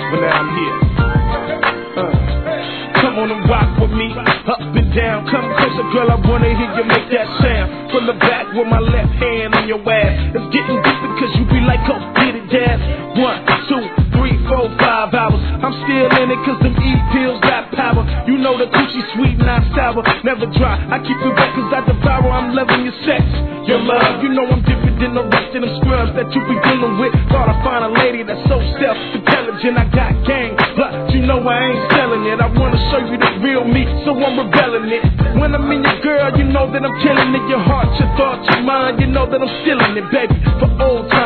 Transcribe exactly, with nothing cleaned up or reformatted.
but now I'm here. Uh. Come on and rock with me, up and down. Come closer, girl, I wanna hear you make that sound. From the back with my left hand on your ass. It's getting deep because you be like, oh, get it, dad. One, two, three, four, five hours. I'm still in it cause them E-pills got power. You know the coochie sweet, not sour, never dry. I keep it wet cause I devour, I'm loving your sex. Your love, you know I'm different than the rest of them scrubs that you be dealing with. Thought I'd find a lady that's so self-intelligent. I got game, but you know I ain't selling it. I wanna show you the real me, so I'm rebelling it. When I'm in your girl, you know that I'm killing it. Your heart, your thoughts, your mind, you know that I'm stealing it, baby. For old times.